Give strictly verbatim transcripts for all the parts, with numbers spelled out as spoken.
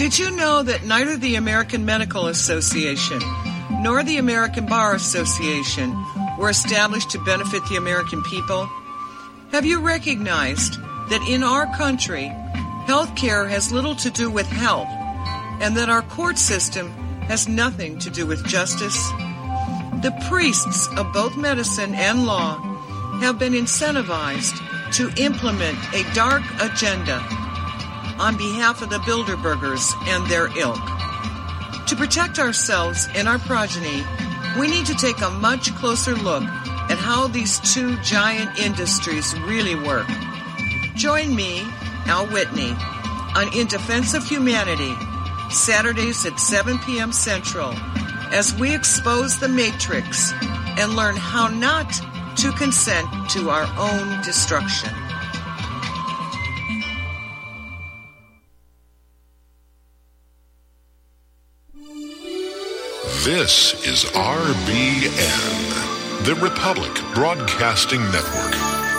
Did you know that neither the American Medical Association nor the American Bar Association were established to benefit the American people? Have you recognized that in our country, health care has little to do with health, and that our court system has nothing to do with justice? The priests of both medicine and law have been incentivized to implement a dark agenda on behalf of the Bilderbergers and their ilk. To protect ourselves and our progeny, we need to take a much closer look at how these two giant industries really work. Join me, Al Whitney, on In Defense of Humanity, Saturdays at seven p.m. Central, as we expose the matrix and learn how not to consent to our own destruction. This is R B N, the Republic Broadcasting Network.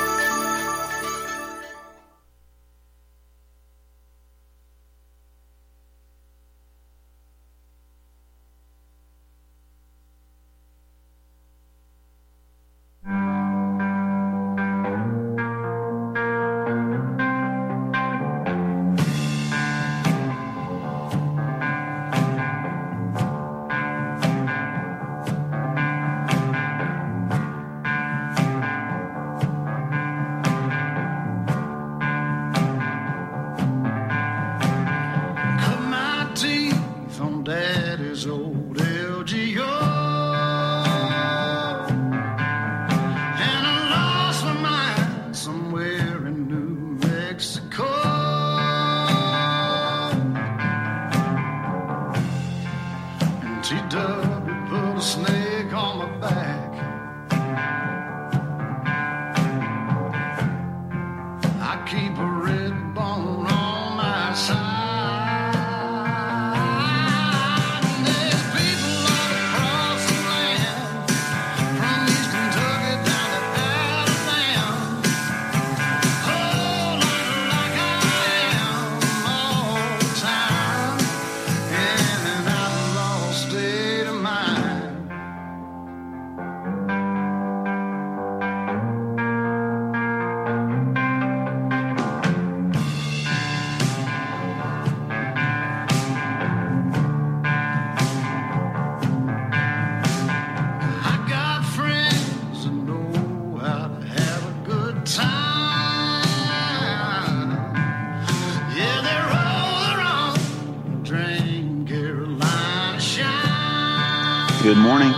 Good morning.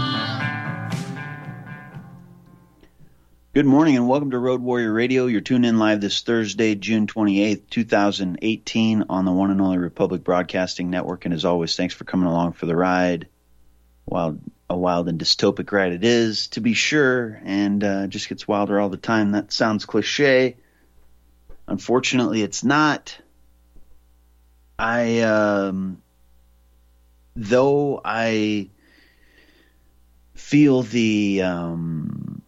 Good morning and welcome to Road Warrior Radio. You're tuned in live this Thursday, June twenty-eighth, twenty eighteen on the one and only Republic Broadcasting Network. And as always, thanks for coming along for the ride. Wild, a wild and dystopic ride it is, to be sure, and uh, just gets wilder all the time. That sounds cliche. Unfortunately, it's not. I, um, though I feel the, um,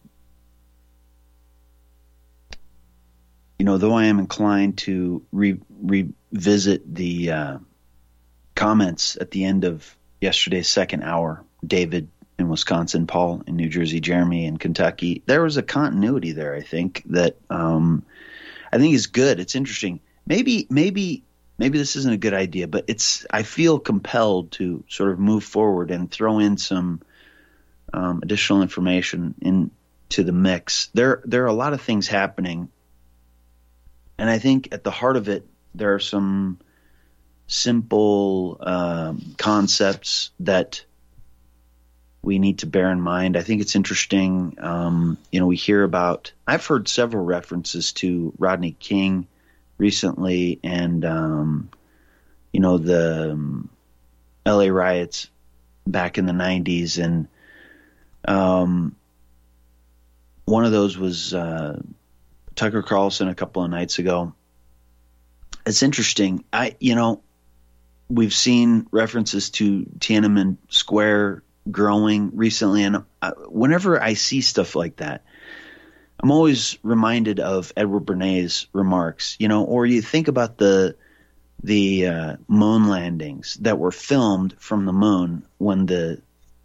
you know, though I am inclined to re- revisit the uh, comments at the end of yesterday's second hour, David in Wisconsin, Paul in New Jersey, Jeremy in Kentucky, there was a continuity there, I think, that um, I think is good. It's interesting. Maybe, maybe, maybe this isn't a good idea, but it's, I feel compelled to sort of move forward and throw in some Um, additional information into the mix. There, there are a lot of things happening, and I think at the heart of it, there are some simple um, concepts that we need to bear in mind. I think it's interesting. Um, you know, we hear about. I've heard several references to Rodney King recently, and um, you know the um, L A riots back in the nineties, and Um, one of those was uh, Tucker Carlson a couple of nights ago. It's interesting. I, you know, we've seen references to Tiananmen Square growing recently, and I, whenever I see stuff like that, I'm always reminded of Edward Bernays' remarks. You know, or you think about the the uh, moon landings that were filmed from the moon when the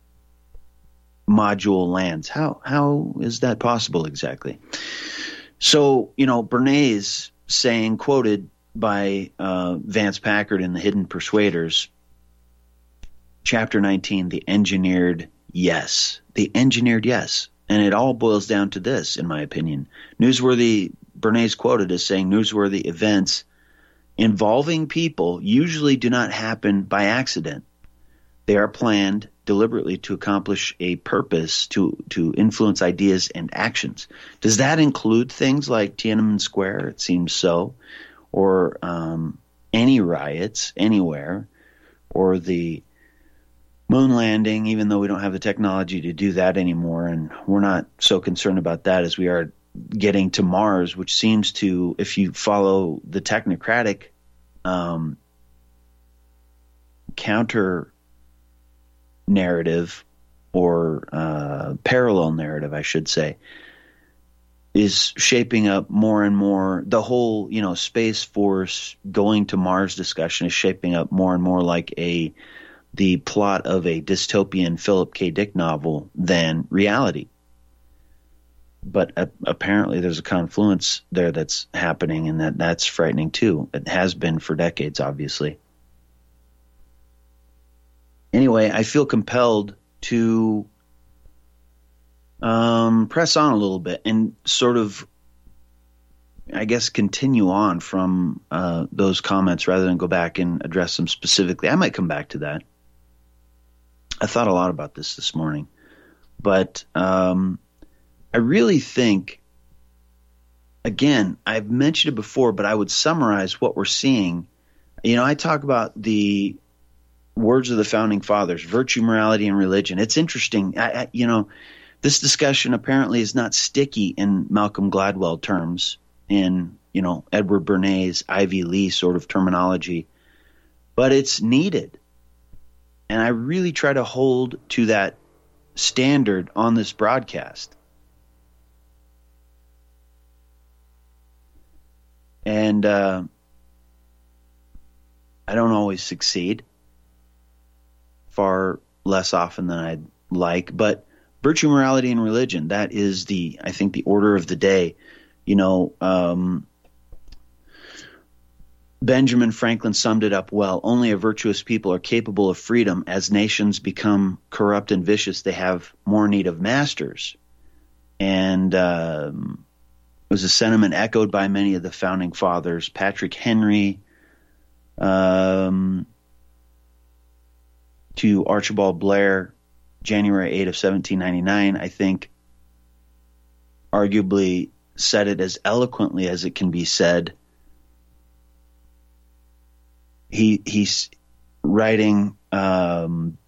module lands. How how is that possible exactly? So, you know, Bernays saying, quoted by uh, Vance Packard in The Hidden Persuaders, chapter nineteen, the engineered yes. The engineered yes. And it all boils down to this, in my opinion. Newsworthy, Bernays quoted as saying, newsworthy events involving people usually do not happen by accident. They are planned deliberately to accomplish a purpose, to, to influence ideas and actions. Does that include things like Tiananmen Square? It seems so. Or um, any riots anywhere, or the moon landing, even though we don't have the technology to do that anymore, and we're not so concerned about that as we are getting to Mars, which seems to, if you follow the technocratic um, counter narrative, or uh, parallel narrative, I should say, is shaping up more and more. The whole, you know, Space Force going to Mars discussion is shaping up more and more like a the plot of a dystopian Philip K. Dick novel than reality. But uh, apparently there's a confluence there that's happening, and that that's frightening too. It has been for decades, obviously. Anyway, I feel compelled to um, press on a little bit and sort of, I guess, continue on from uh, those comments rather than go back and address them specifically. I might come back to that. I thought a lot about this this morning, but um, I really think, again, I've mentioned it before, but I would summarize what we're seeing. You know, I talk about the words of the Founding Fathers, virtue, morality, and religion. It's interesting. I, I, you know, this discussion apparently is not sticky in Malcolm Gladwell terms, in, you know, Edward Bernays, Ivy Lee sort of terminology, but it's needed. And I really try to hold to that standard on this broadcast. And uh, I don't always succeed, far less often than I'd like. But virtue, morality, and religion, that is the, I think, the order of the day. You know, um, Benjamin Franklin summed it up well. Only a virtuous people are capable of freedom. As nations become corrupt and vicious, they have more need of masters. And um, it was a sentiment echoed by many of the Founding Fathers. Patrick Henry, um, to Archibald Blair, January eighth of seventeen ninety-nine, I think, arguably said it as eloquently as it can be said. He he's writing um,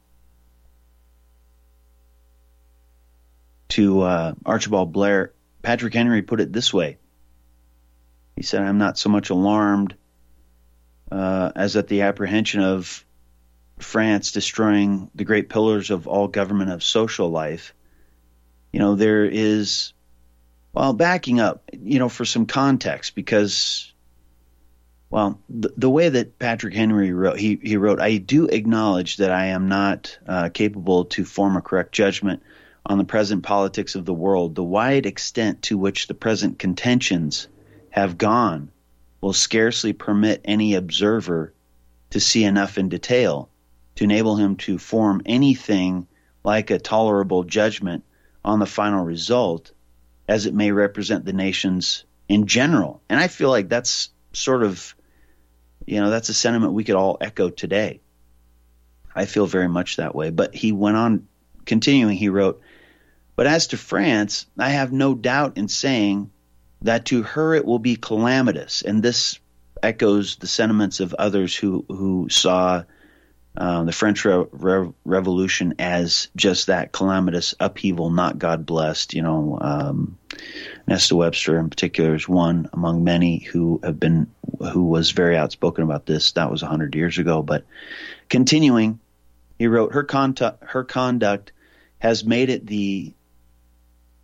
to uh, Archibald Blair. Patrick Henry put it this way. He said, "I'm not so much alarmed uh, as at the apprehension of France destroying the great pillars of all government of social life." You know, there is, well, backing up, you know, for some context, because, well, the, the way that Patrick Henry wrote, he, he wrote, "I do acknowledge that I am not uh, capable to form a correct judgment on the present politics of the world. The wide extent to which the present contentions have gone will scarcely permit any observer to see enough in detail to enable him to form anything like a tolerable judgment on the final result, as it may represent the nations in general." And I feel like that's sort of, you know, that's a sentiment we could all echo today. I feel very much that way. But he went on, continuing, he wrote, "But as to France, I have no doubt in saying that to her it will be calamitous." And this echoes the sentiments of others who, who saw uh, the French Re- Re- Revolution as just that, calamitous upheaval, not God-blessed. You know, um, Nesta Webster in particular is one among many who have been, who was very outspoken about this. That was a hundred years ago. But continuing, he wrote, her, contu- her conduct has made it the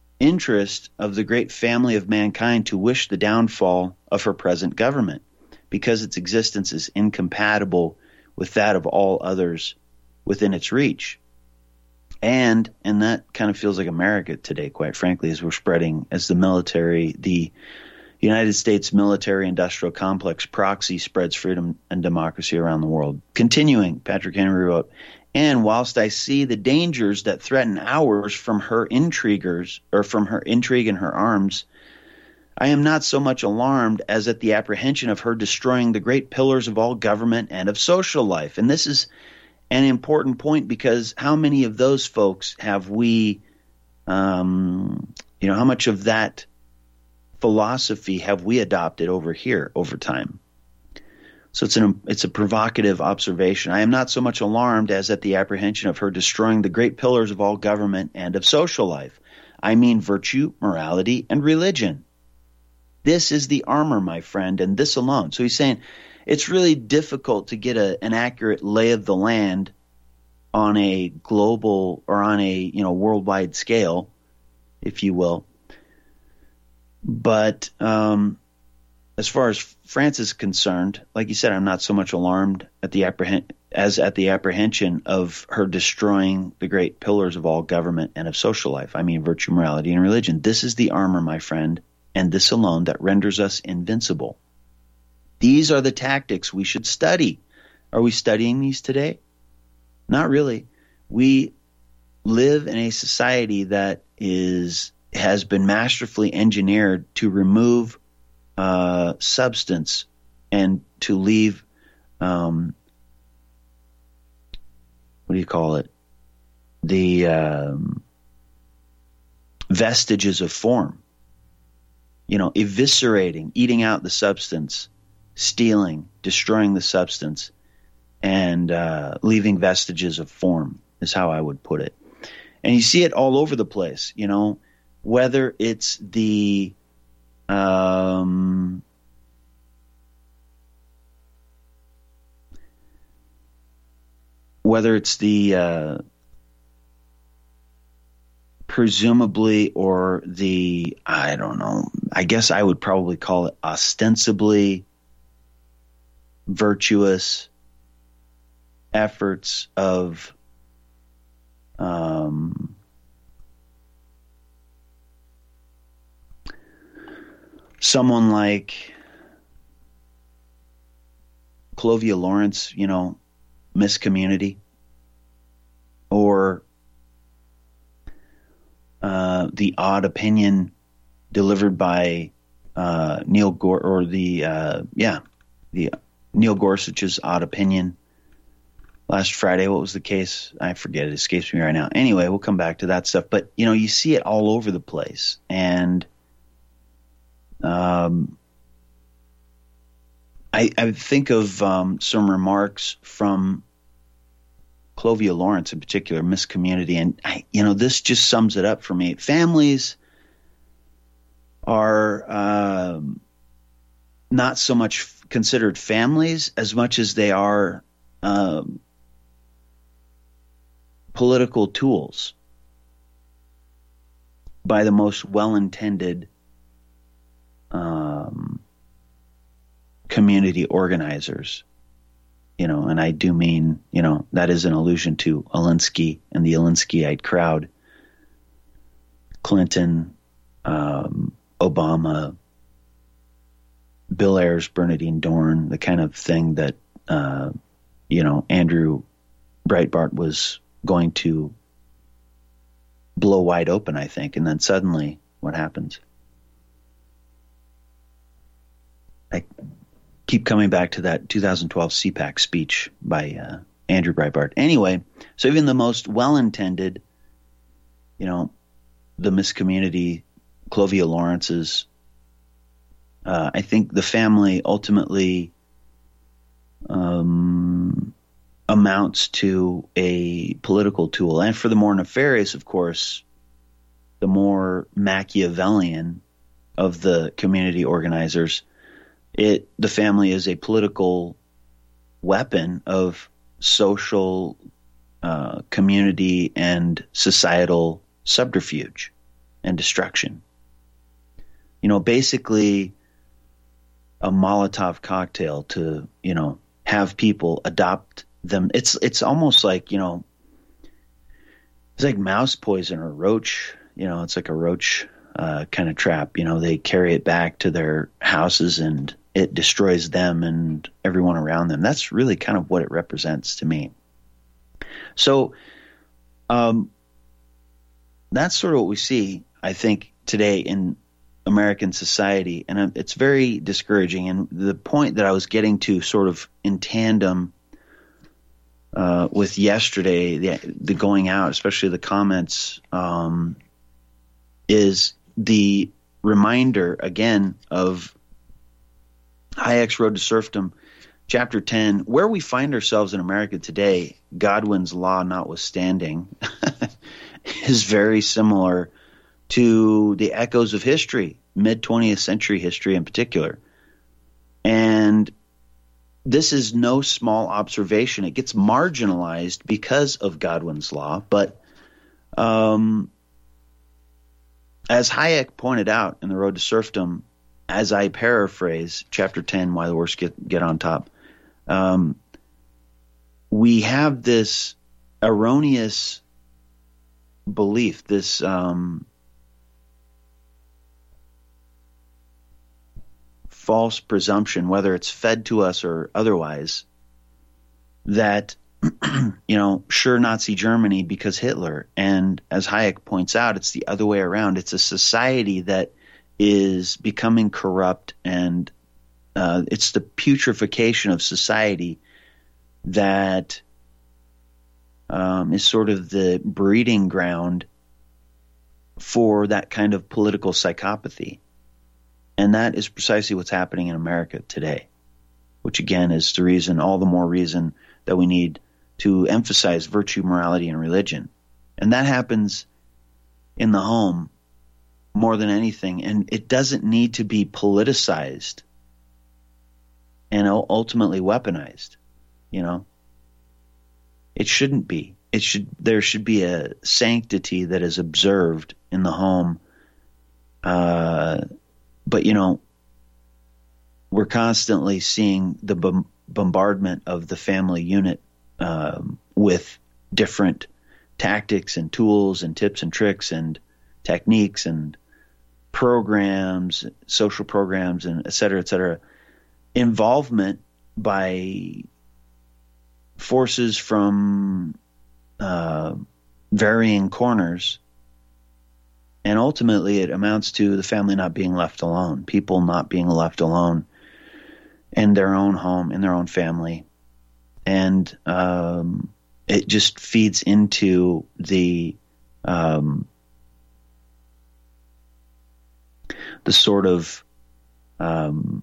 interest of the great family of mankind to wish the downfall of her present government, because its existence is incompatible with that of all others within its reach. And, and that kind of feels like America today, quite frankly, as we're spreading, as the military, the United States military industrial complex proxy spreads freedom and democracy around the world. Continuing, Patrick Henry wrote, and whilst I see the dangers that threaten ours from her intriguers, or from her intrigue and her arms, I am not so much alarmed as at the apprehension of her destroying the great pillars of all government and of social life. And this is an important point, because how many of those folks have we, um, you know, how much of that philosophy have we adopted over here over time? So it's an it's a provocative observation. I am not so much alarmed as at the apprehension of her destroying the great pillars of all government and of social life. I mean virtue, morality, and religion. This is the armor, my friend, and this alone. So he's saying it's really difficult to get a, an accurate lay of the land on a global or on a you know worldwide scale, if you will. But um, as far as France is concerned, like you said, I'm not so much alarmed at the apprehend as at the apprehension of her destroying the great pillars of all government and of social life. I mean virtue, morality, and religion. This is the armor, my friend, and this alone that renders us invincible. These are the tactics we should study. Are we studying these today? Not really. We live in a society that is has been masterfully engineered to remove uh, substance and to leave, um, what do you call it? The um, vestiges of form. You know, eviscerating, eating out the substance, stealing, destroying the substance, and uh, leaving vestiges of form is how I would put it. And you see it all over the place, you know, whether it's the um, whether it's the uh, presumably or the, I don't know, I guess I would probably call it ostensibly virtuous efforts of um, someone like Clovia Lawrence, you know, Miss Community, or uh, the odd opinion delivered by uh, Neil Gore, or the uh, yeah, the Neil Gorsuch's odd opinion last Friday. What was the case? I forget. It escapes me right now. Anyway, we'll come back to that stuff. But you know, you see it all over the place, and um, I, I think of um, some remarks from Clovia Lawrence in particular, Miss Community, and I, you know, this just sums it up for me. Families are um, not so much f- considered families as much as they are um, political tools by the most well-intended um, community organizers. You know, and I do mean, you know, that is an allusion to Alinsky and the Alinskyite crowd, Clinton, um, Obama, Bill Ayers, Bernadine Dorn, the kind of thing that, uh, you know, Andrew Breitbart was going to blow wide open, I think. And then suddenly, what happens? I keep coming back to that two thousand twelve C PAC speech by uh, Andrew Breitbart. Anyway, so even the most well-intended, you know, the Miss Community, Clovia Lawrence's, uh, I think the family ultimately um, amounts to a political tool. And for the more nefarious, of course, the more Machiavellian of the community organizers, It the family is a political weapon of social, uh, community, and societal subterfuge and destruction. You know, basically, a Molotov cocktail to, you know, have people adopt them. It's it's almost like, you know, it's like mouse poison or roach. You know, it's like a roach uh, kind of trap. You know, they carry it back to their houses and it destroys them and everyone around them. That's really kind of what it represents to me. So um, that's sort of what we see, I think, today in American society. And it's very discouraging. And the point that I was getting to sort of in tandem uh, with yesterday, the, the going out, especially the comments, um, is the reminder again of Hayek's Road to Serfdom, chapter ten, where we find ourselves in America today, Godwin's law notwithstanding, is very similar to the echoes of history, mid-twentieth century history in particular. And this is no small observation. It gets marginalized because of Godwin's law, but um, as Hayek pointed out in The Road to Serfdom, as I paraphrase chapter ten, Why the Worst Get, Get on Top, um, we have this erroneous belief, this um, false presumption, whether it's fed to us or otherwise, that, you know, sure, Nazi Germany because Hitler. And as Hayek points out, it's the other way around. It's a society that is becoming corrupt, and uh, it's the putrefaction of society that um, is sort of the breeding ground for that kind of political psychopathy. And that is precisely what's happening in America today, which again is the reason, all the more reason that we need to emphasize virtue, morality, and religion. And that happens in the home more than anything. And it doesn't need to be politicized and ultimately weaponized, you know. It shouldn't be. It should. There should be a sanctity that is observed in the home. Uh, but, you know, we're constantly seeing the bom- bombardment of the family unit um, with different tactics and tools and tips and tricks and techniques and programs, social programs, and et cetera, et cetera. Involvement by forces from uh, varying corners. And ultimately, it amounts to the family not being left alone, people not being left alone in their own home, in their own family. And um, it just feeds into the um, the sort of um,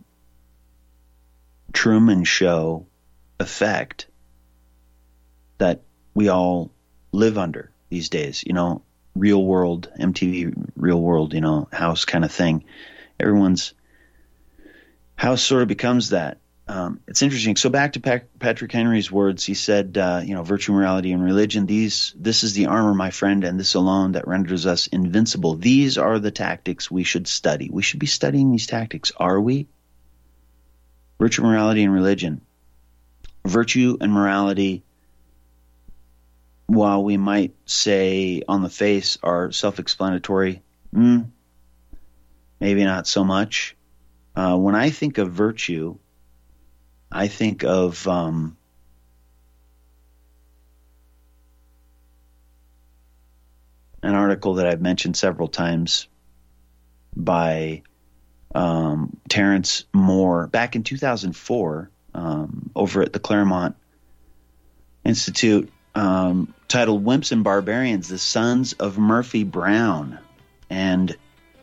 Truman Show effect that we all live under these days, you know, real world, M T V, real world, you know, house kind of thing. Everyone's house sort of becomes that. Um, it's interesting. So back to Pat- Patrick Henry's words, he said, uh, you know, virtue, morality, and religion, these, this is the armor, my friend, and this alone that renders us invincible. These are the tactics we should study. We should be studying these tactics. Are we? Virtue, morality, and religion. Virtue and morality, while we might say on the face are self-explanatory, mm, maybe not so much. Uh, when I think of virtue, I think of um, an article that I've mentioned several times by um, Terrence Moore back in two thousand four um, over at the Claremont Institute, um, titled Wimps and Barbarians, the Sons of Murphy Brown. And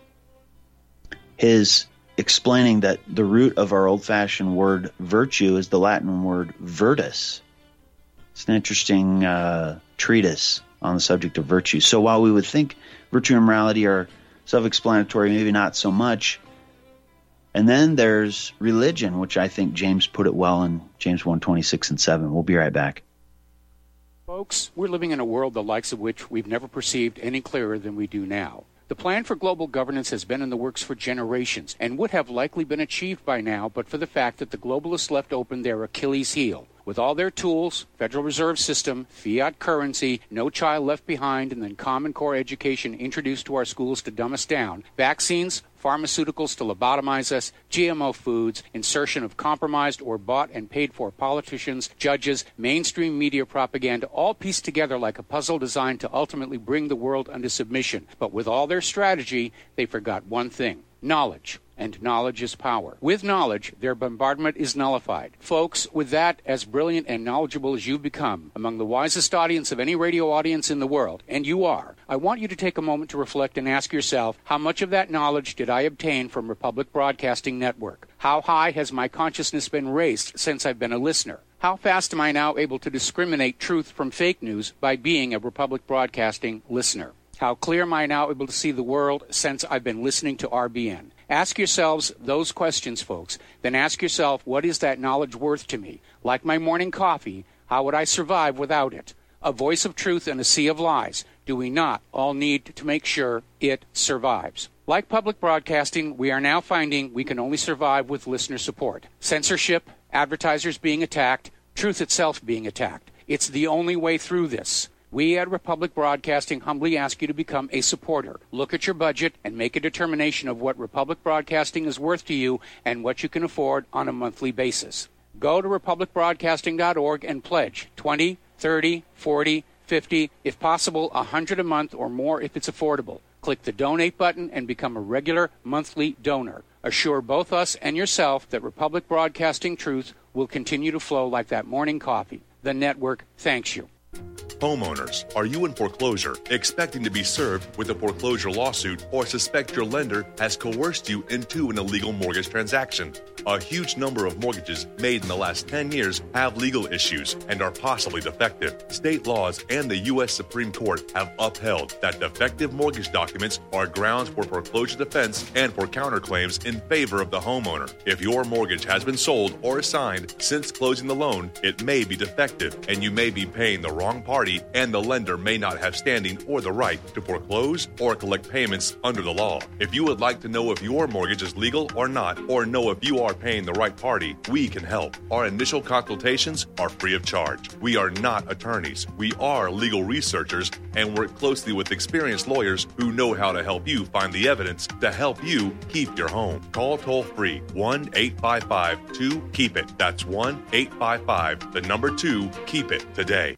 his explaining that the root of our old-fashioned word virtue is the Latin word virtus. It's an interesting uh, treatise on the subject of virtue. So while we would think virtue and morality are self-explanatory, maybe not so much. And then there's religion, which I think James put it well in James one, twenty-six and seven. We'll be right back. Folks, we're living in a world the likes of which we've never perceived any clearer than we do now. The plan for global governance has been in the works for generations and would have likely been achieved by now but for the fact that the globalists left open their Achilles heel. With all their tools, Federal Reserve System, fiat currency, no child left behind, and then Common Core education introduced to our schools to dumb us down, vaccines, pharmaceuticals to lobotomize us, G M O foods, insertion of compromised or bought and paid for politicians, judges, mainstream media propaganda, all pieced together like a puzzle designed to ultimately bring the world under submission. But with all their strategy, they forgot one thing: knowledge. And knowledge is power. With knowledge, their bombardment is nullified. Folks, with that, as brilliant and knowledgeable as you've become, among the wisest audience of any radio audience in the world, and you are, I want you to take a moment to reflect and ask yourself, how much of that knowledge did I obtain from Republic Broadcasting Network? How high has my consciousness been raised since I've been a listener? How fast am I now able to discriminate truth from fake news by being a Republic Broadcasting listener? How clear am I now able to see the world since I've been listening to R B N? Ask yourselves those questions, folks. Then ask yourself, what is that knowledge worth to me? Like my morning coffee, how would I survive without it? A voice of truth in a sea of lies. Do we not all need to make sure it survives? Like public broadcasting, we are now finding we can only survive with listener support. Censorship, advertisers being attacked, truth itself being attacked. It's the only way through this. We at Republic Broadcasting humbly ask you to become a supporter. Look at your budget and make a determination of what Republic Broadcasting is worth to you and what you can afford on a monthly basis. Go to republic broadcasting dot org and pledge twenty, thirty, forty, fifty, if possible one hundred a month or more if it's affordable. Click the donate button and become a regular monthly donor. Assure both us and yourself that Republic Broadcasting truth will continue to flow like that morning coffee. The network thanks you. Homeowners, are you in foreclosure, expecting to be served with a foreclosure lawsuit, or suspect your lender has coerced you into an illegal mortgage transaction? A huge number of mortgages made in the last ten years have legal issues and are possibly defective. State laws and the U S Supreme Court have upheld that defective mortgage documents are grounds for foreclosure defense and for counterclaims in favor of the homeowner. If your mortgage has been sold or assigned since closing the loan, it may be defective and you may be paying the wrong party, and the lender may not have standing or the right to foreclose or collect payments under the law. If you would like to know if your mortgage is legal or not, or know if you are paying the right party, we can help. Our initial consultations are free of charge. We are not attorneys. We are legal researchers and work closely with experienced lawyers who know how to help you find the evidence to help you keep your home. Call toll-free one eight five five two keep it. That's one eight five five, the number two, keep it today.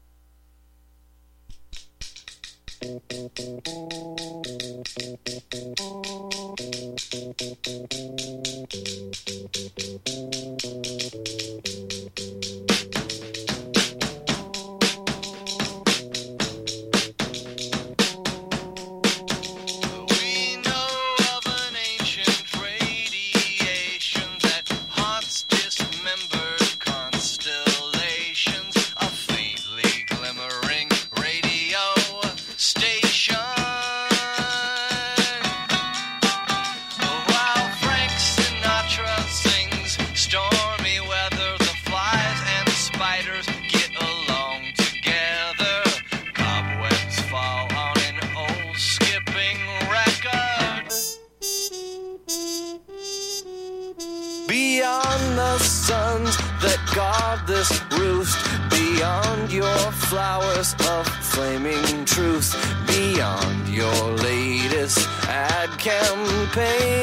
Flowers of flaming truth, beyond your latest ad campaigns.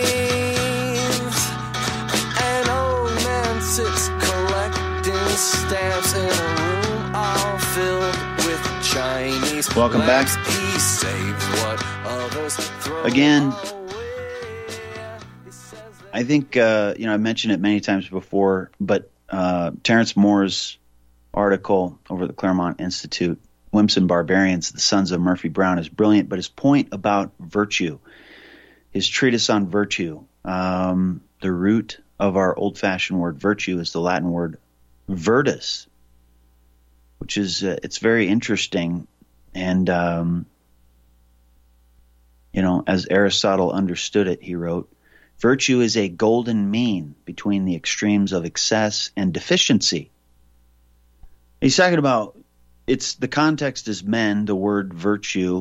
An old man sits collecting stamps in a room all filled with Chinese. Welcome back. He saves what others throw Again, away. I think, uh, you know, I mentioned it many times before, but uh, Terrence Moore's article over at the Claremont Institute, Wimps and Barbarians, the Sons of Murphy Brown, is brilliant, but his point about virtue, his treatise on virtue, um, the root of our old-fashioned word virtue is the Latin word virtus, which is, uh, it's very interesting. And, um, you know, as Aristotle understood it, he wrote, virtue is a golden mean between the extremes of excess and deficiency. He's talking about, it's the context is men. The word virtue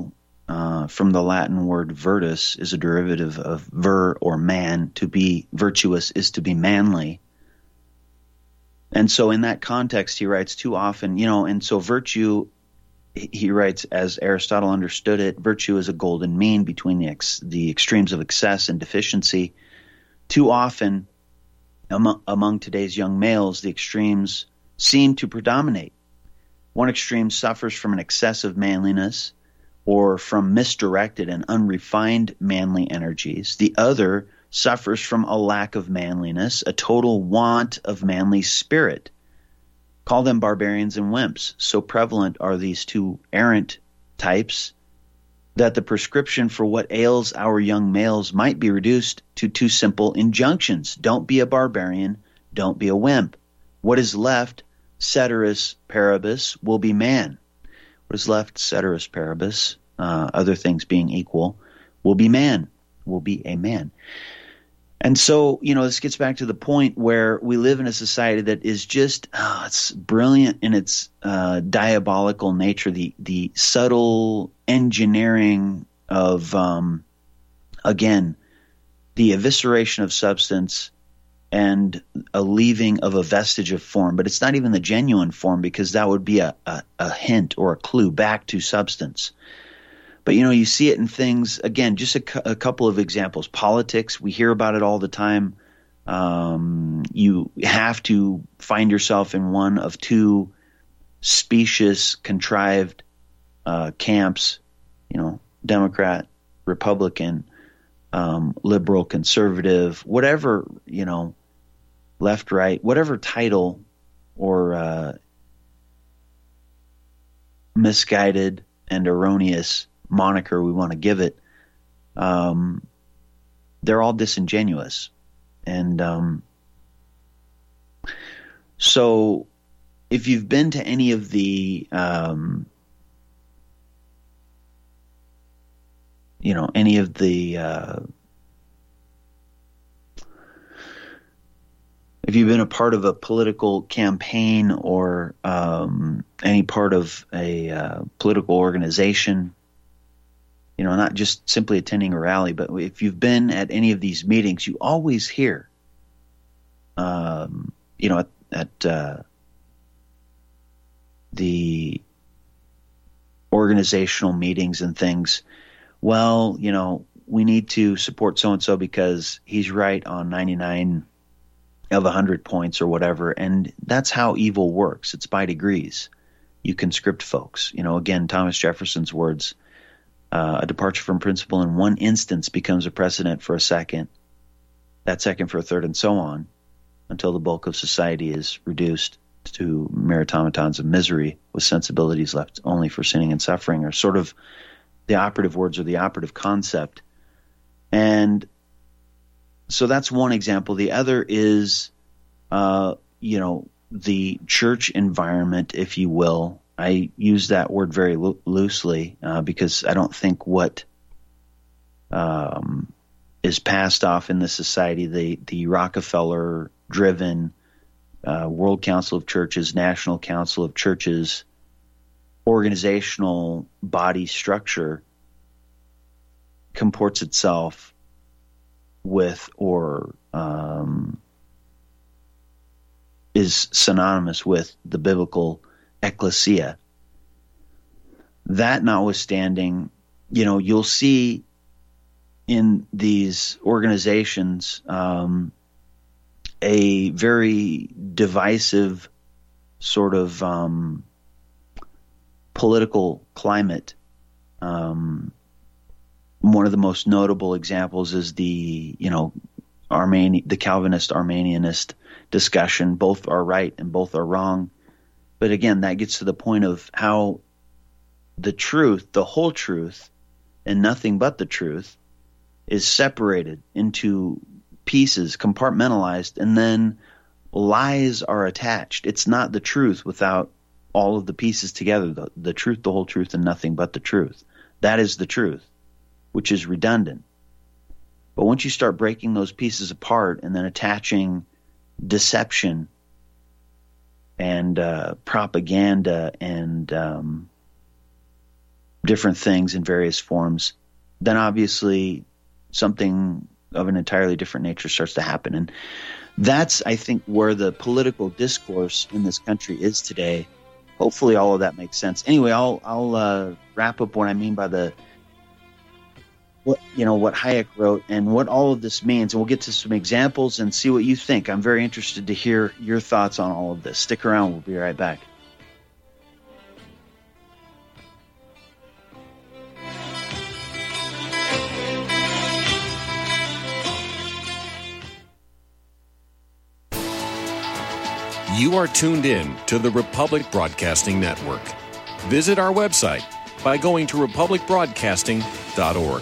uh, from the Latin word virtus, is a derivative of vir or man. To be virtuous is to be manly. And so in that context, he writes, too often, you know, and so virtue, he writes, as Aristotle understood it, virtue is a golden mean between the ex, the extremes of excess and deficiency. Too often, among, among today's young males, the extremes seem to predominate. One extreme suffers from an excessive manliness or from misdirected and unrefined manly energies. The other suffers from a lack of manliness, a total want of manly spirit. Call them barbarians and wimps. So prevalent are these two errant types that the prescription for what ails our young males might be reduced to two simple injunctions. Don't be a barbarian, don't be a wimp. What is left, ceteris paribus, will be man. What is left, ceteris paribus, uh, other things being equal, will be man, will be a man. And so, you know, this gets back to the point where we live in a society that is just, oh, it's brilliant in its uh, diabolical nature, the the subtle engineering of, um, again, the evisceration of substance and a leaving of a vestige of form. But it's not even the genuine form, because that would be a, a, a hint or a clue back to substance. But, you know, you see it in things, again, just a, cu- a couple of examples. Politics, we hear about it all the time. Um, you have to find yourself in one of two specious, contrived uh, camps, you know, Democrat, Republican, um, liberal, conservative, whatever, you know, left, right, whatever title or uh, misguided and erroneous moniker we want to give it, um, they're all disingenuous. And um, so if you've been to any of the, um, you know, any of the, uh, if you've been a part of a political campaign or um, any part of a uh, political organization, you know, not just simply attending a rally, but if you've been at any of these meetings, you always hear, um, you know, at, at uh, the organizational meetings and things, well, you know, we need to support so-and-so because he's right on ninety-nine of one hundred points or whatever. And that's how evil works. It's by degrees. You conscript folks. You know, again, Thomas Jefferson's words, Uh, a departure from principle in one instance becomes a precedent for a second, that second for a third, and so on, until the bulk of society is reduced to mere automatons of misery with sensibilities left only for sinning and suffering, are sort of the operative words or the operative concept. And so that's one example. The other is, uh, you know, the church environment, if you will. I use that word very lo- loosely uh, because I don't think what um, is passed off in the society, the, the Rockefeller-driven uh, World Council of Churches, National Council of Churches, organizational body structure comports itself with or um, is synonymous with the biblical ecclesia. That notwithstanding, you know, you'll see in these organizations um, a very divisive sort of um, political climate. Um, one of the most notable examples is the, you know, Armani- the Calvinist Arminianist discussion. Both are right and both are wrong. But again, that gets to the point of how the truth, the whole truth, and nothing but the truth, is separated into pieces, compartmentalized, and then lies are attached. It's not the truth without all of the pieces together, the, the truth, the whole truth, and nothing but the truth. That is the truth, which is redundant. But once you start breaking those pieces apart and then attaching deception and uh, propaganda and um, different things in various forms, then obviously something of an entirely different nature starts to happen. And that's, I think, where the political discourse in this country is today. Hopefully all of that makes sense. Anyway, I'll I'll uh, wrap up what I mean by the what you know what Hayek wrote and what all of this means, and we'll get to some examples and see what you think. I'm very interested to hear your thoughts on all of this. Stick around, we'll be right back. You are tuned in to the Republic Broadcasting Network. Visit our website by going to republic broadcasting dot org.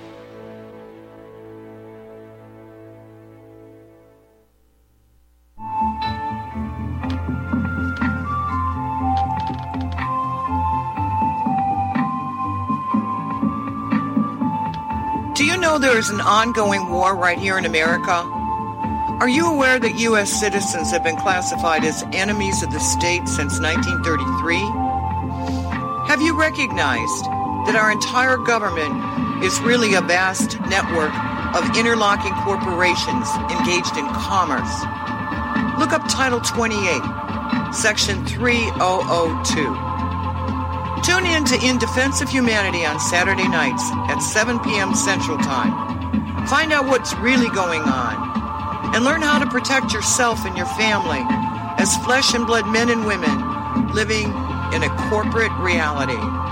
Do you know there is an ongoing war right here in America? Are you aware that U S citizens have been classified as enemies of the state since nineteen thirty-three? Have you recognized that our entire government is really a vast network of interlocking corporations engaged in commerce? Look up Title twenty-eight, Section three thousand two. Tune in to In Defense of Humanity on Saturday nights at seven p.m. Central Time. Find out what's really going on and learn how to protect yourself and your family as flesh and blood men and women living in a corporate reality.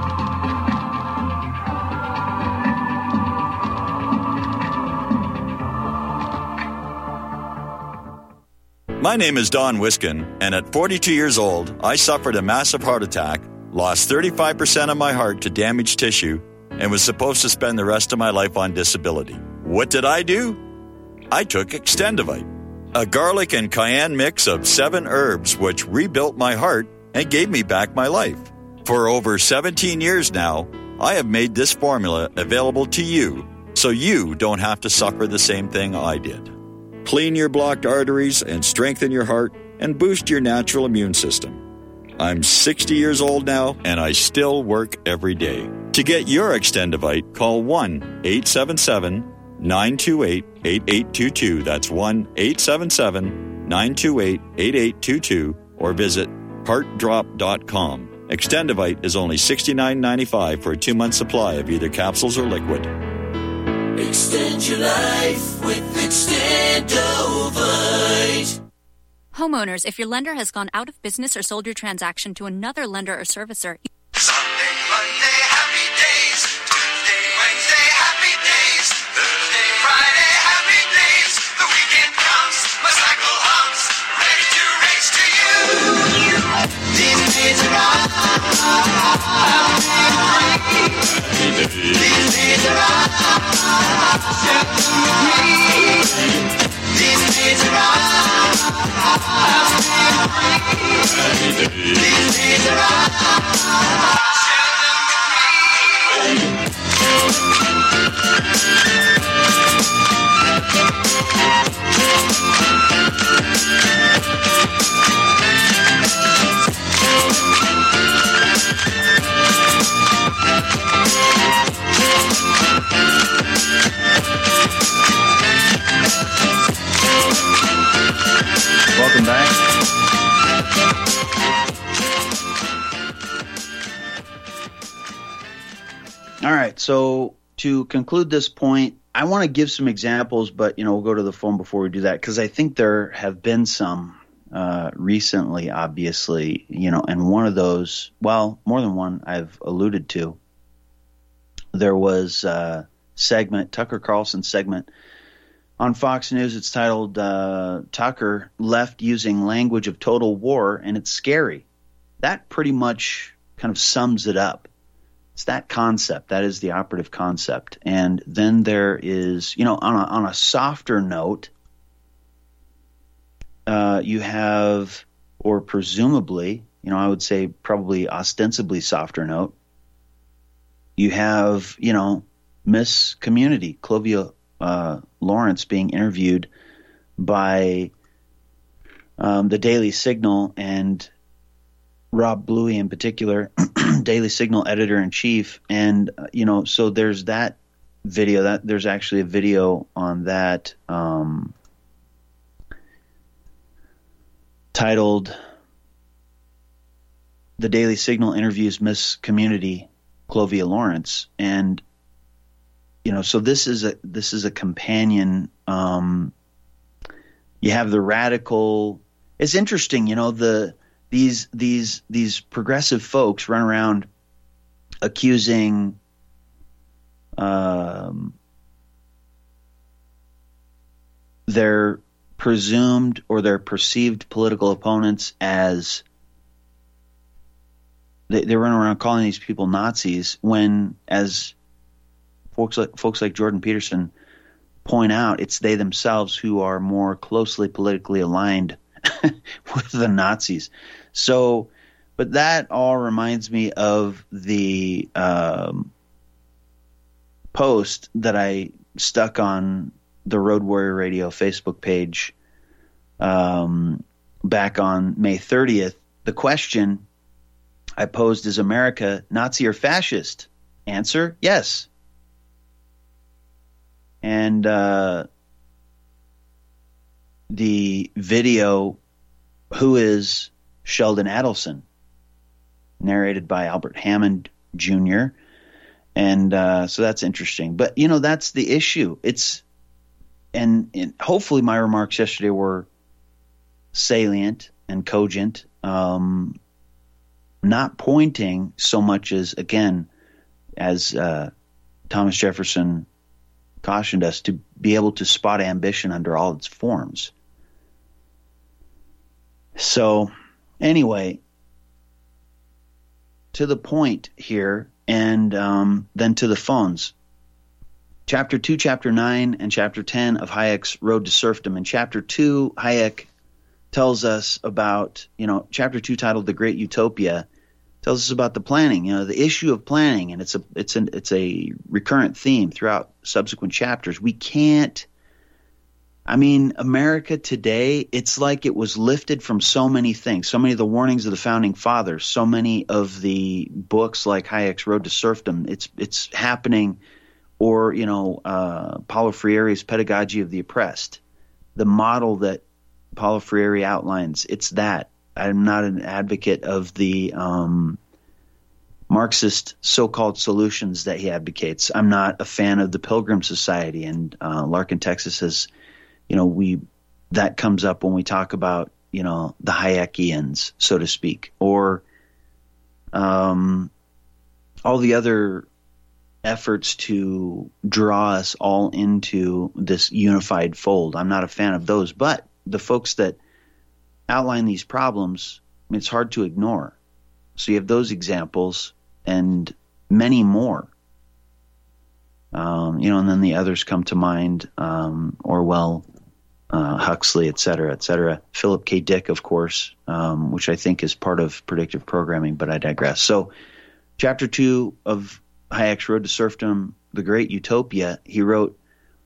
My name is Don Wiskin, and at forty-two years old, I suffered a massive heart attack, lost thirty-five percent of my heart to damaged tissue, and was supposed to spend the rest of my life on disability. What did I do? I took Extendivite, a garlic and cayenne mix of seven herbs which rebuilt my heart and gave me back my life. For over seventeen years now, I have made this formula available to you so you don't have to suffer the same thing I did. Clean your blocked arteries and strengthen your heart and boost your natural immune system. I'm sixty years old now, and I still work every day. To get your Extendivite, call one eight seven seven, nine two eight, eight eight two two. That's one eight seven seven, nine two eight, eight eight two two, or visit heart drop dot com. Extendivite is only sixty-nine ninety-five for a two-month supply of either capsules or liquid. Extend your life with Extendovite. Homeowners, if your lender has gone out of business or sold your transaction to another lender or servicer... Sunday, Monday, happy days. Tuesday, Wednesday, happy days. Thursday, Friday, happy days. The weekend comes, my cycle hums, ready to race to you. These days are all These days are all These days are all These days are all Welcome back. All right, so to conclude this point, I want to give some examples, but you know we'll go to the phone before we do that because I think there have been some uh, recently, obviously, you know, and one of those, well, more than one, I've alluded to. There was a segment, Tucker Carlson segment on Fox News. It's titled uh, "Tucker Left Using Language of Total War, and It's Scary." That pretty much kind of sums it up. It's that concept. That is the operative concept. And then there is, you know, on a, on a softer note, uh, you have, or presumably, you know, I would say probably ostensibly softer note, you have, you know, Miss Community, Clovia uh, Lawrence, being interviewed by um, the Daily Signal, and Rob Bluey in particular, Daily Signal editor-in-chief. And, uh, you know, so there's that video. That there's actually a video on that um, titled "The Daily Signal Interviews Miss Community, Clovia Lawrence." And, you know, so this is a this is a companion. Um, you have the radical. It's interesting, you know, the these these these progressive folks run around accusing um, their presumed or their perceived political opponents as they, they run around calling these people Nazis, when, as folks like folks like Jordan Peterson point out, it's they themselves who are more closely politically aligned with the Nazis. So, but that all reminds me of the um, post that I stuck on the Road Warrior Radio Facebook page um, back on May thirtieth. The question I posed is, America Nazi or fascist? Answer, yes. And uh, the video, Who is Sheldon Adelson? Narrated by Albert Hammond Junior And uh, so that's interesting. But, you know, that's the issue. It's and, and hopefully my remarks yesterday were salient and cogent, um, not pointing so much as, again, as uh, Thomas Jefferson cautioned us, to be able to spot ambition under all its forms. So anyway, to the point here, and um, then to the phones. Chapter two, Chapter nine, and Chapter ten of Hayek's Road to Serfdom. In Chapter two, Hayek tells us about, you know, Chapter two, titled The Great Utopia, tells us about the planning, you know, the issue of planning, and it's a it's an it's a recurrent theme throughout subsequent chapters. We can't. I mean, America today, it's like it was lifted from so many things, so many of the warnings of the Founding Fathers, so many of the books like Hayek's Road to Serfdom. It's it's happening, or, you know, uh, Paulo Freire's Pedagogy of the Oppressed, the model that Paulo Freire outlines. It's that. I'm not an advocate of the um, Marxist so-called solutions that he advocates. I'm not a fan of the Pilgrim Society, and uh, Larkin, Texas has. You know, we that comes up when we talk about, you know, the Hayekians, so to speak, or um, all the other efforts to draw us all into this unified fold. I'm not a fan of those, but the folks that outline these problems, I mean, it's hard to ignore. So you have those examples and many more. Um, you know, and then the others come to mind, um, Orwell, uh, Huxley, et cetera, et cetera. Philip K. Dick, of course, um, which I think is part of predictive programming, but I digress. So chapter two of Hayek's Road to Serfdom, The Great Utopia, he wrote,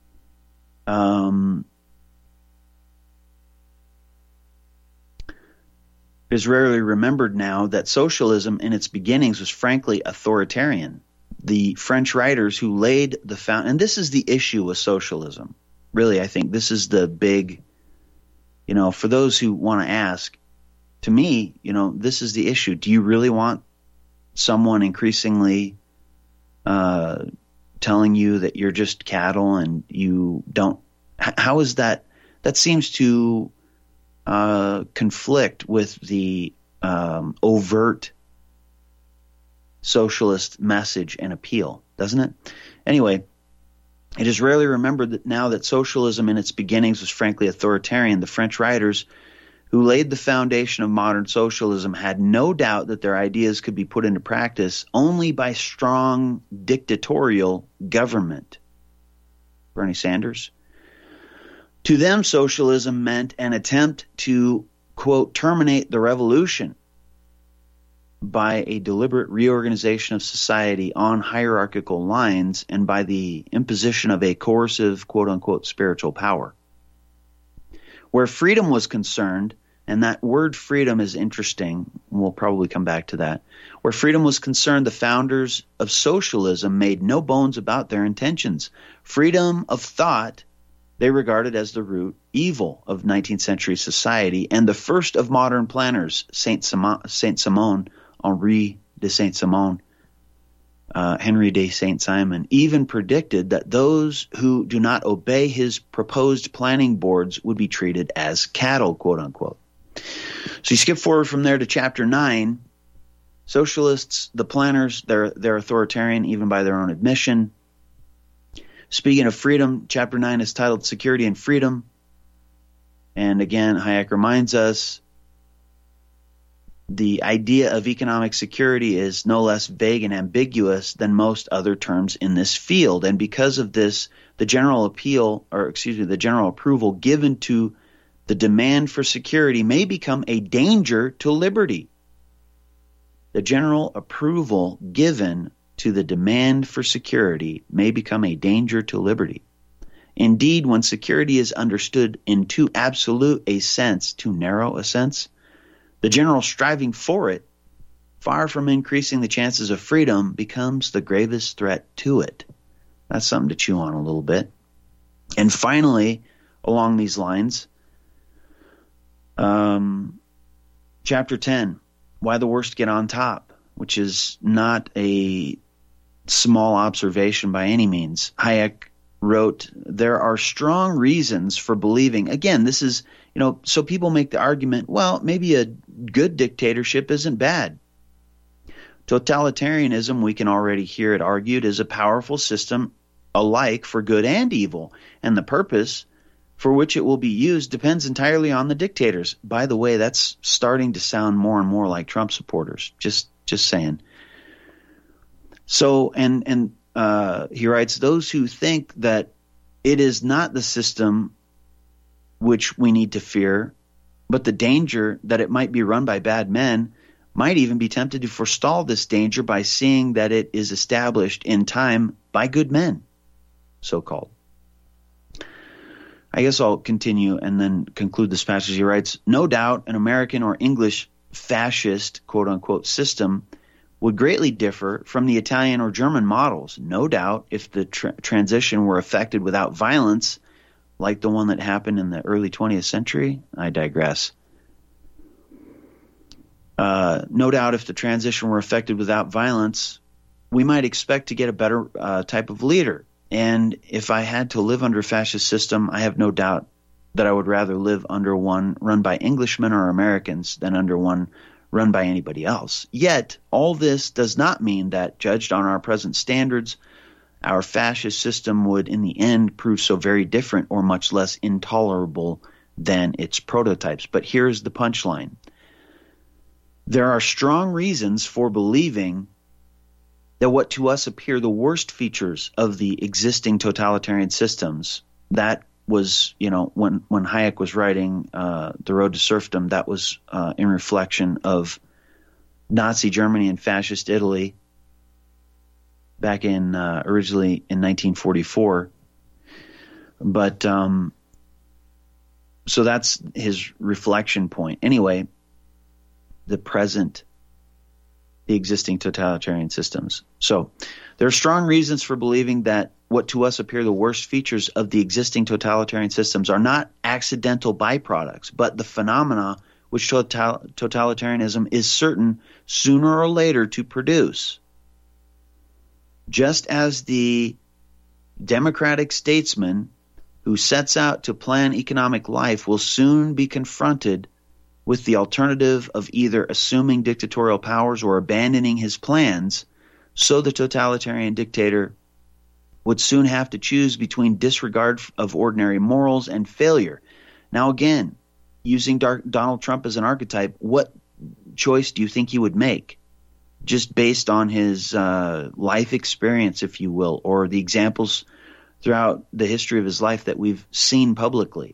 um, it is rarely remembered now that socialism in its beginnings was frankly authoritarian. The French writers who laid the found, and this is the issue with socialism. Really, I think this is the big, you know, for those who want to ask, to me, you know, this is the issue. Do you really want someone increasingly uh, telling you that you're just cattle and you don't? How is that? That seems to uh, conflict with the um, overt socialist message and appeal, doesn't it? Anyway, it is rarely remembered that now that socialism in its beginnings was frankly authoritarian. The French writers who laid the foundation of modern socialism had no doubt that their ideas could be put into practice only by strong dictatorial government. Bernie Sanders. To them, socialism meant an attempt to, quote, terminate the revolution by a deliberate reorganization of society on hierarchical lines and by the imposition of a coercive, quote-unquote, spiritual power. Where freedom was concerned, And that word freedom is interesting. We'll probably come back to that. Where freedom was concerned, the founders of socialism made no bones about their intentions. Freedom of thought they regarded as the root evil of nineteenth century society, and the first of modern planners, Saint Simon, Saint Simon, Henri de Saint Simon, uh, Henry de Saint Simon, even predicted that those who do not obey his proposed planning boards would be treated as cattle, quote unquote. So you skip forward from there to chapter nine. Socialists, the planners, they're they're authoritarian even by their own admission. Speaking of freedom, chapter nine is titled Security and Freedom. And again, Hayek reminds us the idea of economic security is no less vague and ambiguous than most other terms in this field. And because of this, the general appeal, or excuse me, the general approval given to the demand for security may become a danger to liberty. The general approval given to the demand for security may become a danger to liberty. Indeed, when security is understood in too absolute a sense, too narrow a sense, the general striving for it, far from increasing the chances of freedom, becomes the gravest threat to it. That's something to chew on a little bit. And finally, along these lines, um, chapter ten, Why the Worst Get on Top, which is not a small observation by any means. Hayek wrote, there are strong reasons for believing, again, this is, you know, so people make the argument, well, maybe a good dictatorship isn't bad. Totalitarianism, we can already hear it argued, is a powerful system alike for good and evil, and the purpose for which it will be used depends entirely on the dictators. By the way, that's starting to sound more and more like Trump supporters, just just saying. So, and and uh, he writes, those who think that it is not the system which we need to fear, but the danger that it might be run by bad men, might even be tempted to forestall this danger by seeing that it is established in time by good men, so-called. I guess I'll continue and then conclude this passage. He writes, no doubt an American or English fascist, quote-unquote, system would greatly differ from the Italian or German models. No doubt if the tra- transition were effected without violence, like the one that happened in the early twentieth century. I digress. Uh, no doubt if the transition were effected without violence, we might expect to get a better uh, type of leader. And if I had to live under a fascist system, I have no doubt that I would rather live under one run by Englishmen or Americans than under one run by anybody else. Yet, all this does not mean that, judged on our present standards, our fascist system would in the end prove so very different or much less intolerable than its prototypes. But here's the punchline. There are strong reasons for believing that what to us appear the worst features of the existing totalitarian systems, that was, you know, when, when Hayek was writing uh, The Road to Serfdom, that was uh, in reflection of Nazi Germany and fascist Italy back in uh, originally in nineteen forty-four. But um, so that's his reflection point. Anyway, the present, the existing totalitarian systems. So there are strong reasons for believing that what to us appear the worst features of the existing totalitarian systems are not accidental byproducts, but the phenomena which total- totalitarianism is certain sooner or later to produce. Just as the democratic statesman who sets out to plan economic life will soon be confronted with the alternative of either assuming dictatorial powers or abandoning his plans, so the totalitarian dictator would soon have to choose between disregard of ordinary morals and failure. Now again, using Donald Trump as an archetype, what choice do you think he would make? Just based on his uh, life experience, if you will, or the examples throughout the history of his life that we've seen publicly.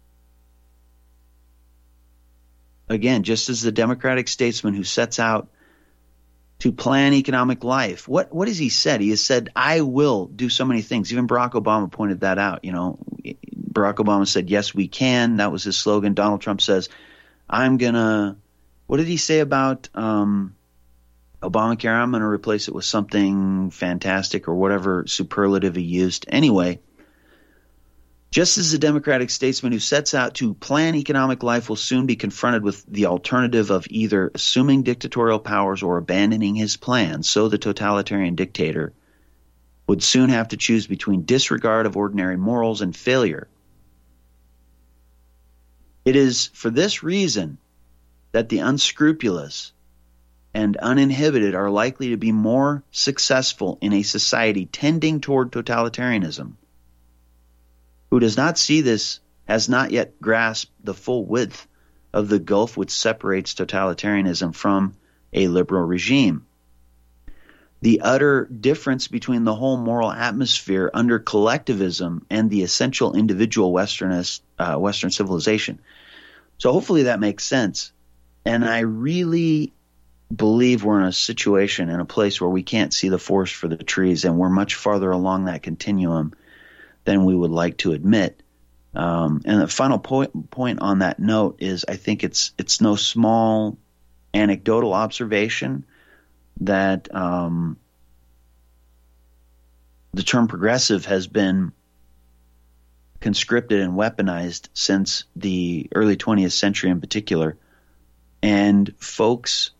Again, just as the democratic statesman who sets out to plan economic life, what what has he said? He has said, I will do so many things. Even Barack Obama pointed that out. You know, Barack Obama said, yes, we can. That was his slogan. Donald Trump says, I'm going to, what did he say about um, Obamacare? I'm going to replace it with something fantastic or whatever superlative he used. Anyway, just as the Democratic statesman who sets out to plan economic life will soon be confronted with the alternative of either assuming dictatorial powers or abandoning his plans, so the totalitarian dictator would soon have to choose between disregard of ordinary morals and failure. It is for this reason that the unscrupulous and uninhibited are likely to be more successful in a society tending toward totalitarianism. Who does not see this has not yet grasped the full width of the gulf which separates totalitarianism from a liberal regime. The utter difference between the whole moral atmosphere under collectivism and the essential individual Westernist, uh, Western civilization. So hopefully that makes sense. And I really believe we're in a situation, in a place where we can't see the forest for the trees, and we're much farther along that continuum than we would like to admit. Um, and the final point, point on that note is I think it's it's no small anecdotal observation that um, the term progressive has been conscripted and weaponized since the early twentieth century in particular. And folks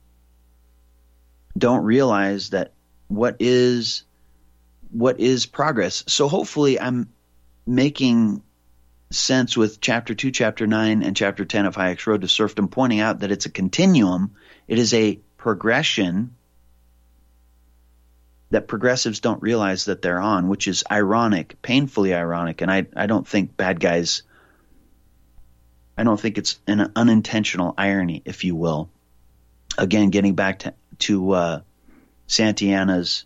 don't realize that what is what is progress. So hopefully I'm making sense with chapter two, chapter nine, and chapter ten of Hayek's Road to Serfdom, pointing out that it's a continuum. It is a progression that progressives don't realize that they're on, which is ironic, painfully ironic. And I, I don't think bad guys, I don't think it's an unintentional irony, if you will. Again, getting back to, to uh, Santayana's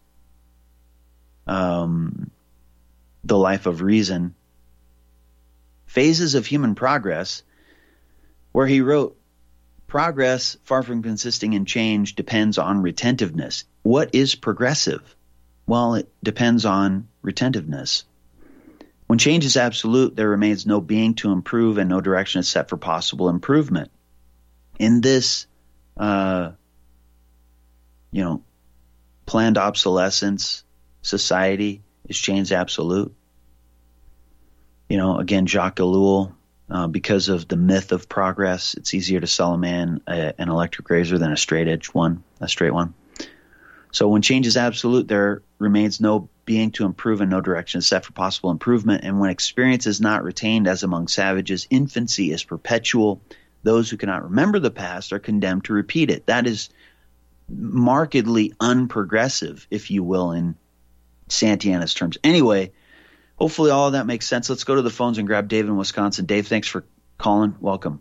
um, The Life of Reason, Phases of Human Progress, where he wrote, progress, far from consisting in change, depends on retentiveness. What is progressive? Well, it depends on retentiveness. When change is absolute, there remains no being to improve and no direction is set for possible improvement. In this, uh, you know, planned obsolescence society, is change absolute? You know, again, Jacques Ellul, uh, because of the myth of progress, it's easier to sell a man a, an electric razor than a straight edge one, a straight one. So when change is absolute, there remains no being to improve and no direction set for possible improvement. And when experience is not retained, as among savages, infancy is perpetual. Those who cannot remember the past are condemned to repeat it. That is markedly unprogressive, if you will, in Santayana's terms. Anyway, hopefully all of that makes sense. Let's go to the phones and grab Dave in Wisconsin. Dave, thanks for calling. Welcome.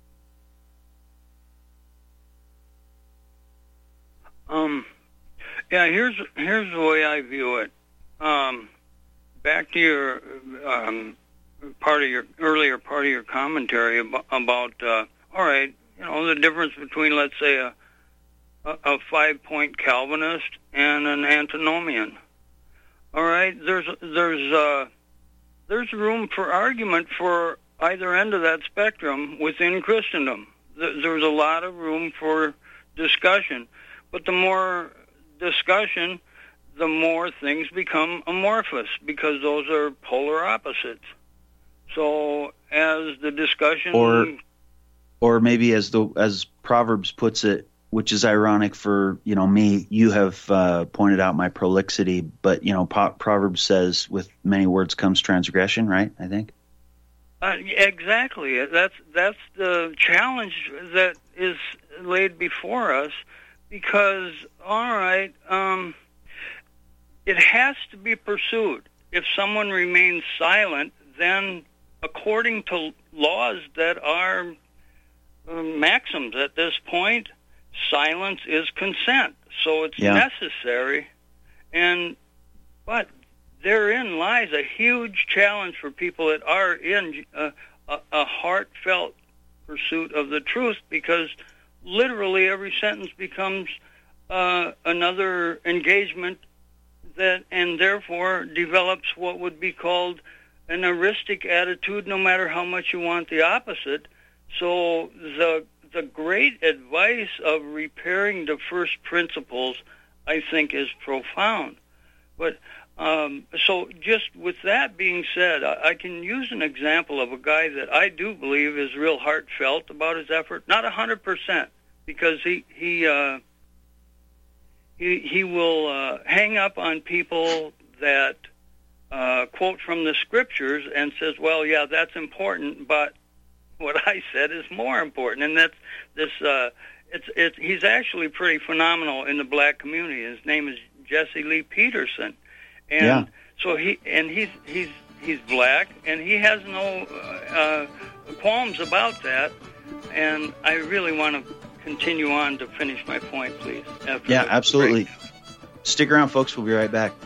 Um, yeah, here's here's the way I view it. Um, back to your um, part of your earlier part of your commentary about, about uh, all right, you know, the difference between, let's say, a a, a five-point Calvinist and an antinomian. All right, there's there's uh, there's room for argument for either end of that spectrum within Christendom. There's a lot of room for discussion, but the more discussion, the more things become amorphous because those are polar opposites. So as the discussion, or or maybe as the as Proverbs puts it, which is ironic for, you know, me, you have uh, pointed out my prolixity, but, you know, po- Proverbs says, with many words comes transgression, right, I think? Uh, exactly. That's that's the challenge that is laid before us because, all right, um, it has to be pursued. If someone remains silent, then according to laws that are uh, maxims at this point, silence is consent, so it's yeah. necessary. And but therein lies a huge challenge for people that are in a, a, a heartfelt pursuit of the truth, because literally every sentence becomes uh, another engagement that, and therefore develops what would be called an heuristic attitude, no matter how much you want the opposite. So the the great advice of repairing the first principles, I think, is profound. But um, so just with that being said, I, I can use an example of a guy that I do believe is real heartfelt about his effort. Not one hundred percent, because he he uh, he, he will uh, hang up on people that uh, quote from the scriptures and says, well, yeah, that's important, but what I said is more important, and that's this. Uh, it's it's he's actually pretty phenomenal in the black community. His name is Jesse Lee Peterson, and yeah. so he and he's he's he's black, and he has no uh, qualms about that. And I really want to continue on to finish my point, please. Yeah, absolutely. Break. Stick around, folks. We'll be right back.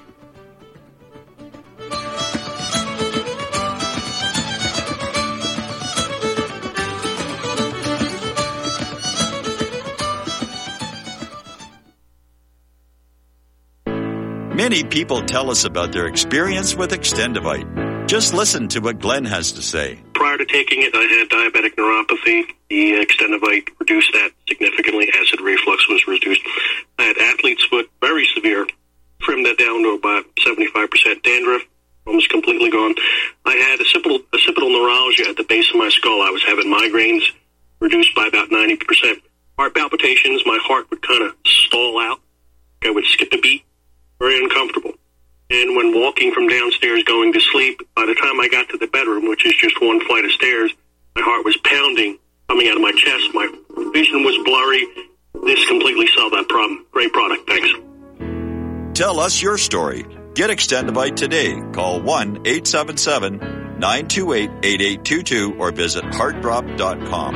Many people tell us about their experience with Extendivite. Just listen to what Glenn has to say. Prior to taking it, I had diabetic neuropathy. The Extendivite reduced that significantly. Acid reflux was reduced. I had athlete's foot, very severe. Trimmed that down to about seventy-five percent. Dandruff, almost completely gone. I had occipital, occipital neuralgia at the base of my skull. I was having migraines, reduced by about ninety percent. Heart palpitations, my heart would kind of stall out. I would skip a beat. Very uncomfortable. And when walking from downstairs going to sleep, by the time I got to the bedroom, which is just one flight of stairs, my heart was pounding, coming out of my chest. My vision was blurry. This completely solved that problem. Great product. Thanks. Tell us your story. Get Extendivite today. Call one eight seven seven, nine two eight, eight eight two two or visit heart drop dot com.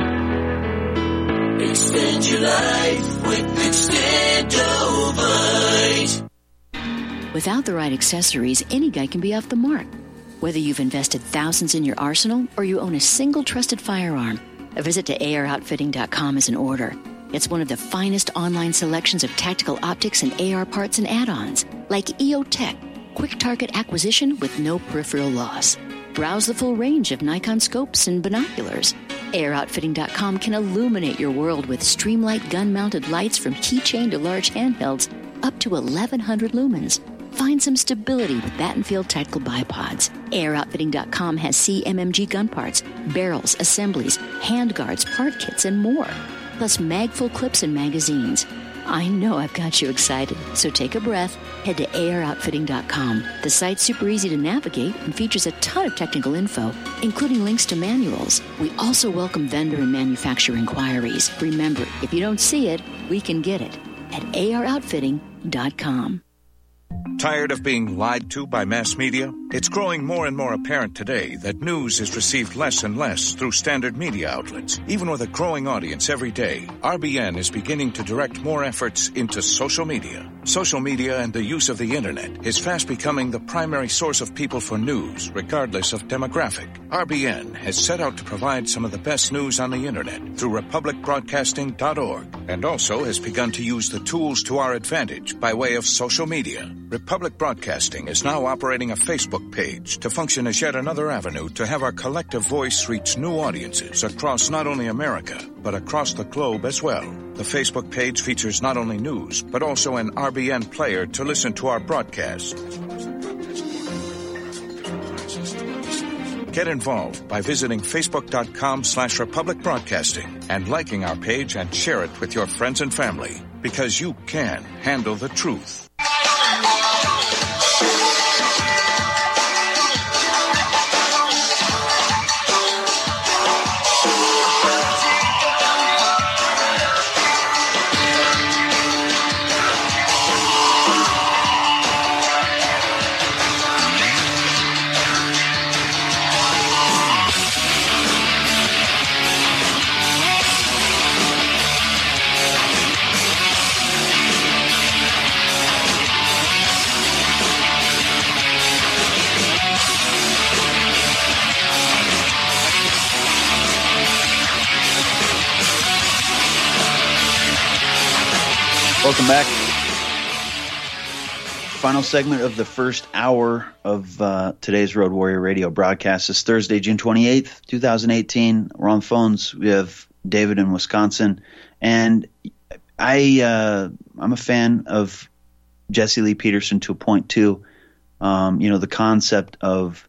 Extend your life with Extendivite. Without the right accessories, any guy can be off the mark. Whether you've invested thousands in your arsenal or you own a single trusted firearm, a visit to A R outfitting dot com is in order. It's one of the finest online selections of tactical optics and A R parts and add-ons, like E O Tech, quick target acquisition with no peripheral loss. Browse the full range of Nikon scopes and binoculars. A R outfitting dot com can illuminate your world with Streamlight gun-mounted lights from keychain to large handhelds up to eleven hundred lumens. Find some stability with Battenfield Tactical Bipods. A R outfitting dot com has C M M G gun parts, barrels, assemblies, handguards, part kits, and more. Plus mag-full clips and magazines. I know I've got you excited, so take a breath. Head to A R outfitting dot com. The site's super easy to navigate and features a ton of technical info, including links to manuals. We also welcome vendor and manufacturer inquiries. Remember, if you don't see it, we can get it at A R outfitting dot com. Tired of being lied to by mass media? It's growing more and more apparent today that news is received less and less through standard media outlets. Even with a growing audience every day, R B N is beginning to direct more efforts into social media. Social media and the use of the internet is fast becoming the primary source of people for news, regardless of demographic. R B N has set out to provide some of the best news on the internet through republic broadcasting dot org, and also has begun to use the tools to our advantage by way of social media. Republic Broadcasting is now operating a Facebook page to function as yet another avenue to have our collective voice reach new audiences across not only America, but across the globe as well. The Facebook page features not only news, but also an R B N player to listen to our broadcast. Get involved by visiting facebook.com slash Republic Broadcasting and liking our page and share it with your friends and family, because you can handle the truth. Welcome back. final segment of the first hour of uh, today's Road Warrior Radio broadcast. It's Thursday, June twenty-eighth, twenty eighteen. We're on the phones. We have David in Wisconsin. And I, uh, I'm a fan of Jesse Lee Peterson to a point, too. Um, you know, the concept of,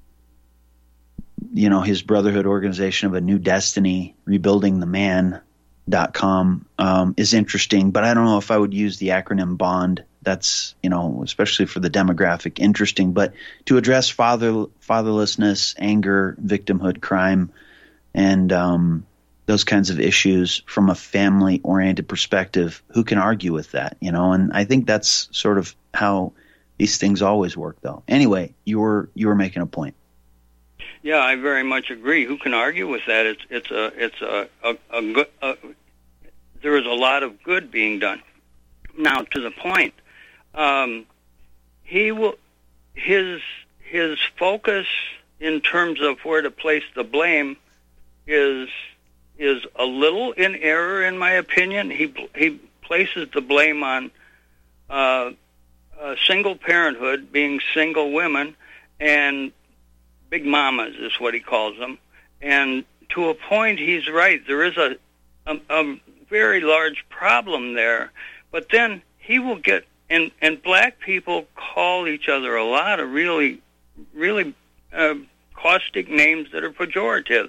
you know, his brotherhood organization of A New Destiny, rebuilding the man dot com um, is interesting, but I don't know if I would use the acronym BOND. That's, you know, especially for the demographic, interesting. But to address father fatherlessness, anger, victimhood, crime, and um, those kinds of issues from a family-oriented perspective, who can argue with that, you know? And I think that's sort of how these things always work, though. Anyway, you were you were making a point. Yeah, I very much agree. Who can argue with that? It's it's a it's a, a, a good. A, there is a lot of good being done. Now, to the point, um, he will his his focus in terms of where to place the blame is is a little in error, in my opinion. He he places the blame on uh, uh, single parenthood, being single women, and big mamas is what he calls them. And to a point, he's right. There is a, a, a very large problem there. But then he will get, and, and black people call each other a lot of really, really uh, caustic names that are pejoratives.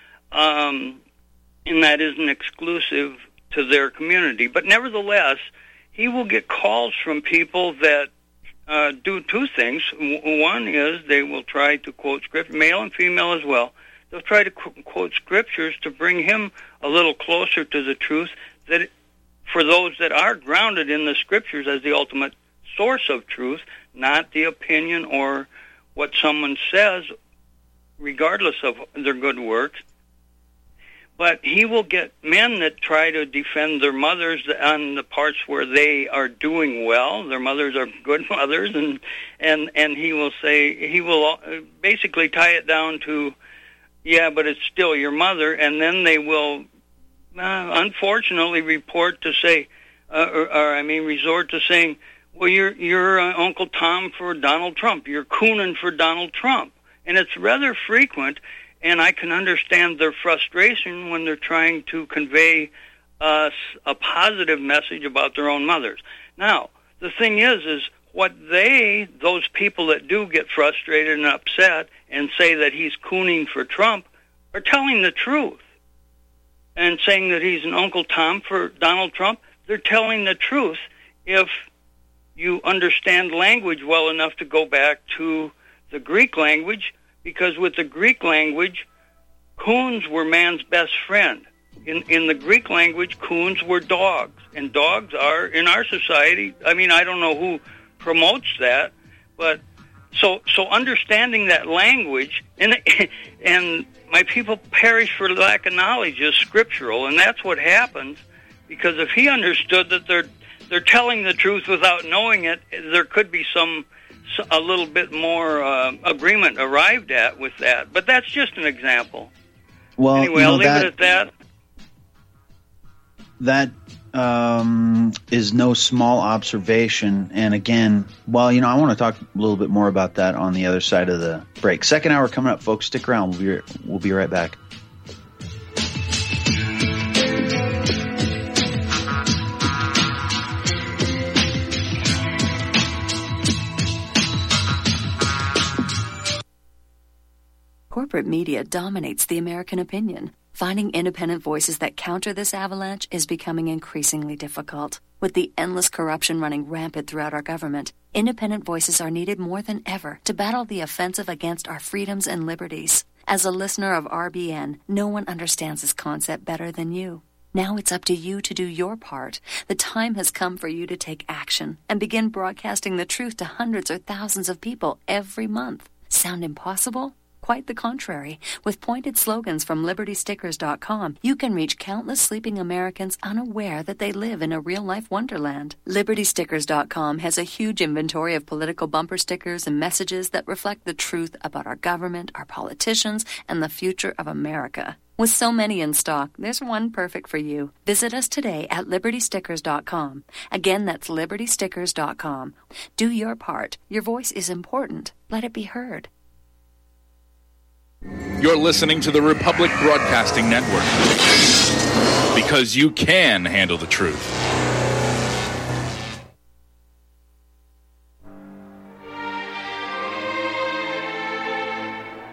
Um, and that isn't exclusive to their community. But nevertheless, he will get calls from people that Uh, do two things. One is they will try to quote scripture, male and female as well. They'll try to qu- quote scriptures to bring him a little closer to the truth, that for those that are grounded in the scriptures as the ultimate source of truth, not the opinion or what someone says, regardless of their good works. But he will get men that try to defend their mothers on the parts where they are doing well. Their mothers are good mothers, and and and he will say, he will basically tie it down to, yeah, but it's still your mother. And then they will, uh, unfortunately, report to say, uh, or, or I mean, resort to saying, well, you're you're uh, Uncle Tom for Donald Trump. You're cooning for Donald Trump, and it's rather frequent. And I can understand their frustration when they're trying to convey uh, a positive message about their own mothers. Now, the thing is, is what they, those people that do get frustrated and upset and say that he's cooning for Trump, are telling the truth. And saying that he's an Uncle Tom for Donald Trump, they're telling the truth if you understand language well enough to go back to the Greek language. Because with the Greek language, coons were man's best friend. In in the Greek language, coons were dogs. And dogs are, in our society, I mean, I don't know who promotes that, but so so understanding that language, and and my people perish for lack of knowledge is scriptural, and that's what happens, because if he understood that they're they're telling the truth without knowing it, there could be some a little bit more uh, agreement arrived at with that. But that's just an example. Well, anyway, you know, I'll leave that, it at that. That um, is no small observation. And again, well, you know, I want to talk a little bit more about that on the other side of the break. Second hour coming up, folks. Stick around. We'll be, we'll be right back. Corporate media dominates the American opinion. Finding independent voices that counter this avalanche is becoming increasingly difficult. With the endless corruption running rampant throughout our government, independent voices are needed more than ever to battle the offensive against our freedoms and liberties. As a listener of R B N, no one understands this concept better than you. Now it's up to you to do your part. The time has come for you to take action and begin broadcasting the truth to hundreds or thousands of people every month. Sound impossible? Quite the contrary. With pointed slogans from Liberty Stickers dot com, you can reach countless sleeping Americans unaware that they live in a real-life wonderland. Liberty Stickers dot com has a huge inventory of political bumper stickers and messages that reflect the truth about our government, our politicians, and the future of America. With so many in stock, there's one perfect for you. Visit us today at liberty stickers dot com. Again, that's liberty stickers dot com. Do your part. Your voice is important. Let it be heard. You're listening to the Republic Broadcasting Network. Because you can handle the truth.